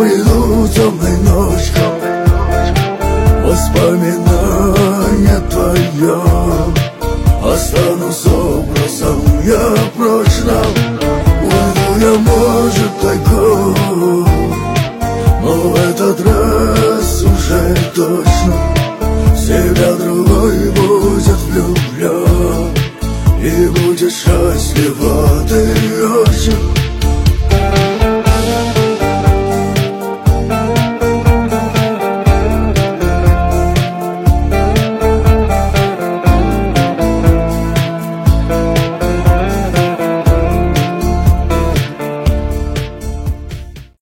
приду темной ночью, воспоминания твое останусь образом я прочно. Уйду я, может, тайком, но в этот раз уже точно в себя другой будет влюблен и будет счастлив